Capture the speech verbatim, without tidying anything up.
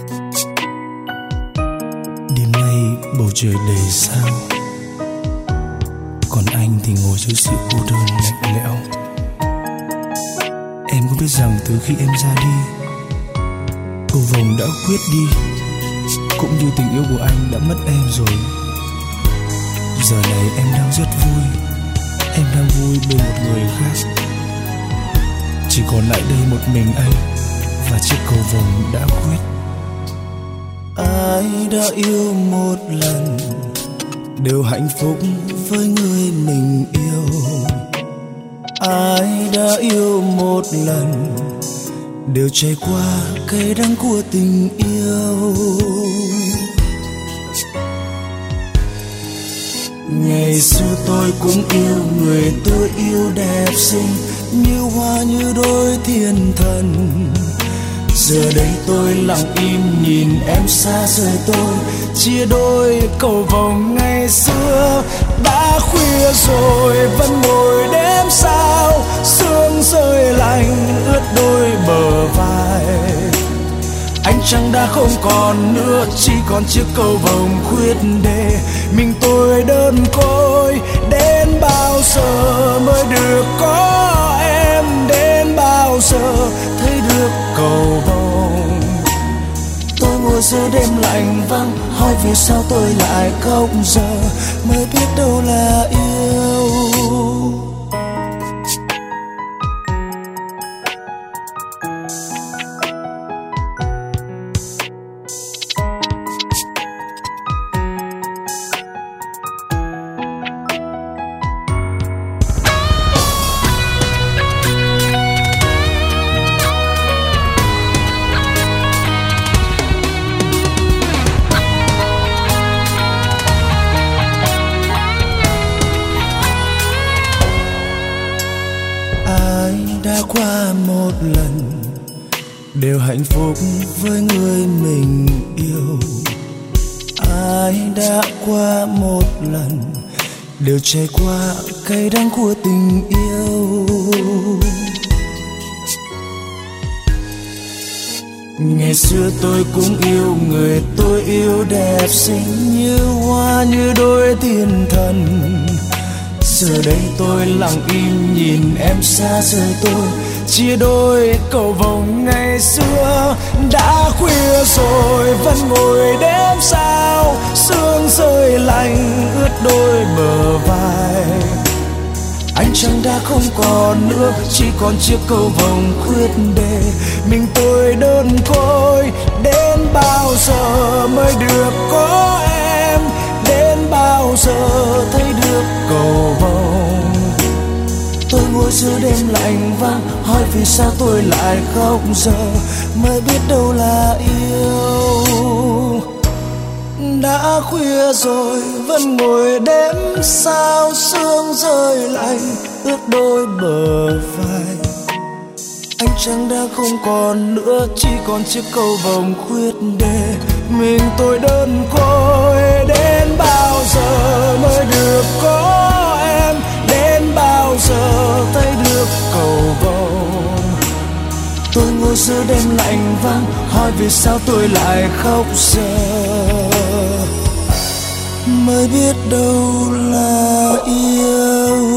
Đêm nay bầu trời đầy sao, còn anh thì ngồi dưới sự cô đơn lạnh lẽo. Em có biết rằng từ khi em ra đi, cầu vồng đã quyết đi, cũng như tình yêu của anh đã mất em rồi. Giờ này em đang rất vui, em đang vui bên một người khác. Chỉ còn lại đây một mình anh và chiếc cầu vồng đã quyết. Ai đã yêu một lần đều hạnh phúc với người mình yêu. Ai đã yêu một lần đều trải qua cay đắng của tình yêu. Ngày xưa tôi cũng yêu người tôi yêu đẹp xinh, như hoa như đôi thiên thần. Giờ đây tôi lặng im nhìn em xa rời tôi, chia đôi cầu vồng ngày xưa. Đã khuya rồi vẫn ngồi đếm sao, sương rơi lạnh ướt đôi bờ vai. Ánh trăng đã không còn nữa, chỉ còn chiếc cầu vồng khuyết để mình tôi đơn côi. Đến bao giờ mới được có em, đến bao giờ thấy được cầu vồng. Tôi ngồi giữa đêm lạnh vắng, hỏi vì sao tôi lại khóc giờ, mới biết đâu là yêu. Đã qua một lần đều hạnh phúc với người mình yêu. Ai đã qua một lần đều trải qua cay đắng của tình yêu. Ngày xưa tôi cũng yêu người tôi yêu đẹp xinh, như hoa như đôi thiên thần. Giờ đây tôi lặng im nhìn em xa rời tôi, chia đôi cầu vồng ngày xưa. Đã khuya rồi vẫn ngồi đếm sao, sương rơi lạnh ướt đôi bờ vai. Ánh trăng đã không còn nữa, chỉ còn chiếc cầu vồng khuyết để mình tôi đơn côi. Đến bao giờ mới được có em, đến bao giờ thấy được cầu vồng. Tôi ngồi giữa đêm lạnh vắng, hỏi vì sao tôi lại khóc giờ, mới biết đâu là yêu. Đã khuya rồi vẫn ngồi đếm sao, sương rơi lạnh ướt đôi bờ vai. Ánh trăng đã không còn nữa, chỉ còn chiếc cầu vồng khuyết để mình tôi đơn côi. Đến bao giờ mới được có em, đến bao giờ thấy được cầu vồng. Tôi ngồi giữa đêm lạnh vắng, hỏi vì sao tôi lại khóc giờ, mới biết đâu là yêu.